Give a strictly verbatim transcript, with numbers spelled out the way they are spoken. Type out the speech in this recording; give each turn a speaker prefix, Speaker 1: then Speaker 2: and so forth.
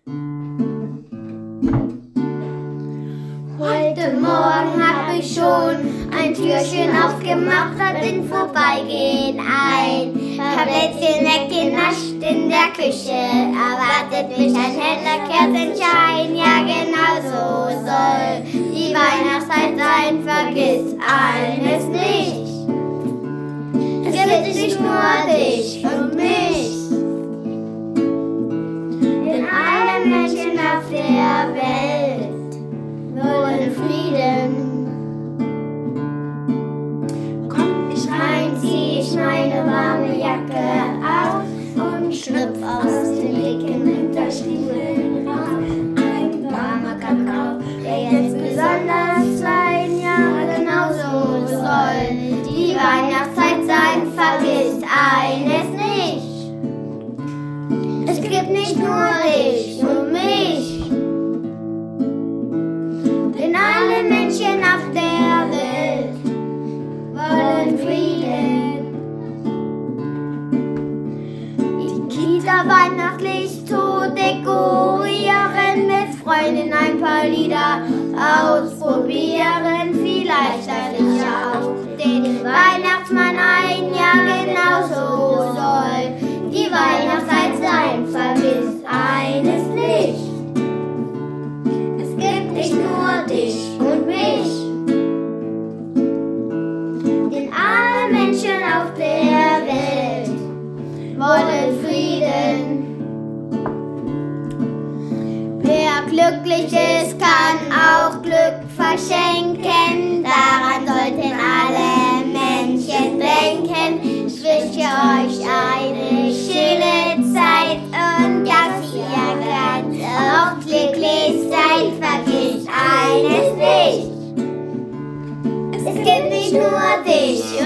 Speaker 1: Heute Morgen hab ich schon ein Türchen aufgemacht, hab im Vorbeigehen ein Tablettchen weggenascht in der Küche. Erwartet mich ein heller Kerzenschein, ja genau so soll die Weihnachtszeit sein, vergiss eines nicht. Es gibt nicht nur dich und mich, denn alle Menschen auf der Welt wollen Frieden. Komm ich rein, zieh ich meine warme Jacke auf und schlüpf aus den dicken Winterstiefeln raus. Ein warmer Kakao, der jetzt besonders sein, ja genau so soll die Weihnachtszeit sein, vergiss eines nicht. Es gibt nicht nur dich und mich, denn alle Menschen auf der Welt wollen Frieden. Die Kita weihnachtlich zu dekorieren, mit Freunden ein paar Lieder ausprobieren, vielleicht lade ich auch den Weihnachtsmann ein, ja genau so soll die Weihnachtszeit sein, vergiss eines nicht. Es gibt nicht nur dich und mich, denn alle Menschen auf der Welt wollen Frieden. Wer glücklich ist, kann auch Glück verschenken, daran sollten alle Menschen denken. Ich wünsche euch eine schöne Zeit und dass ihr ganz auch glücklich seid, vergisst eines nicht. Es gibt nicht nur dich